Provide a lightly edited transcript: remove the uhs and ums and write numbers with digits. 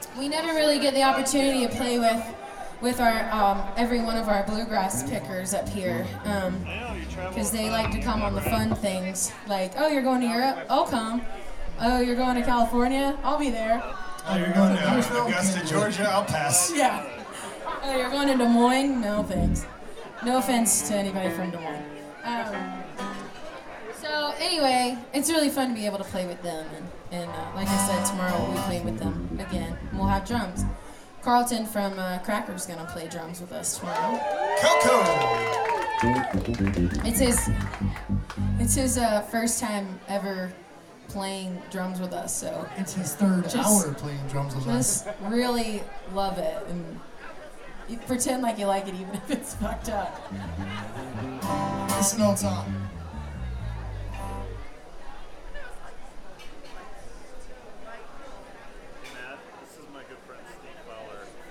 we never really get the opportunity to play with our every one of our bluegrass pickers up here, because they like to come on the fun things. Like, oh, you're going to Europe? I'll come. Oh, you're going to California? I'll be there. Oh, you're going to Augusta, Georgia? I'll pass. Yeah. Oh, you're going to Des Moines? No thanks. No offense to anybody from Des Moines. So anyway, it's really fun to be able to play with them, and like I said, tomorrow we'll be playing with them again. We'll have drums. Carlton from Cracker's gonna play drums with us tomorrow. Coco! It's his first time ever playing drums with us, so it's his third hour playing drums with us. Just really love it, and you pretend like you like it even if it's fucked up. Listen on top.